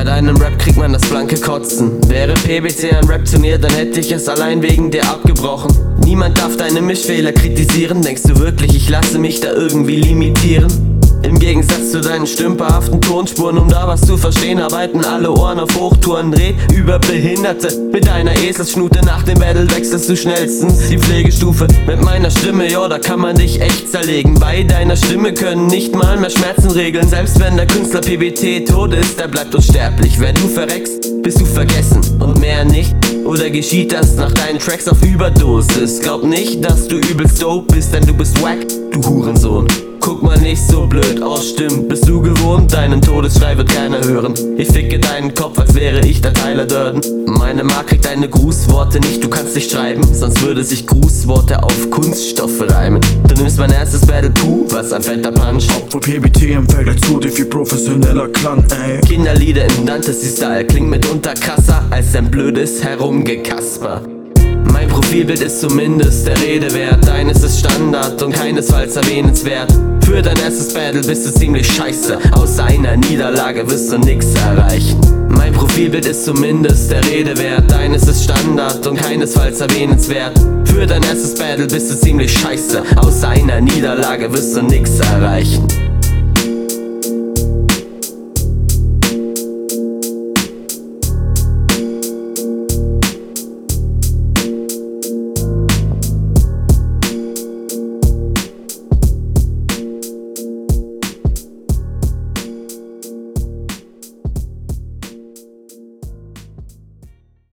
deinem Rap kriegt man das blanke Kotzen. Wäre PBC ein Rap-Turnier, dann hätte ich es allein wegen dir abgebrochen. Niemand darf deine Mischfehler kritisieren. Denkst du wirklich, ich lasse mich da irgendwie limitieren? Im Gegensatz zu deinen stümperhaften Tonspuren, um da was zu verstehen, arbeiten alle Ohren auf Hochtouren. Red über Behinderte mit deiner Eselsschnute. Nach dem Battle wechselst du schnellstens die Pflegestufe. Mit meiner Stimme, ja, da kann man dich echt zerlegen. Bei deiner Stimme können nicht mal mehr Schmerzen regeln. Selbst wenn der Künstler PBT tot ist, der bleibt unsterblich. Wenn du verreckst, bist du vergessen und mehr nicht. Oder geschieht das nach deinen Tracks auf Überdosis? Glaub nicht, dass du übelst dope bist, denn du bist wack, du Hurensohn. Guck mal nicht so blöd, oh stimmt, bist du gewohnt, deinen Todesschrei wird keiner hören. Ich ficke deinen Kopf, als wäre ich der Tyler Durden. Meine Ma kriegt deine Grußworte nicht, du kannst nicht schreiben, sonst würde sich Grußworte auf Kunststoffe reimen. Du nimmst mein erstes Battle, puh, was ein fetter Punch. Obwohl PBT im Vergleich zu dir viel professioneller klang, ey. Kinderlieder im Dantesy-Style klingt mitunter krasser als ein blödes Herumgekasper. Mein Profilbild ist zumindest der Rede wert. Deines ist Standard und keinesfalls erwähnenswert. Für dein erstes Battle bist du ziemlich scheiße. Aus einer Niederlage wirst du nix erreichen. Mein Profilbild ist zumindest der Rede wert. Deines ist Standard und keinesfalls erwähnenswert. Für dein erstes Battle bist du ziemlich scheiße. Aus einer Niederlage wirst du nix erreichen.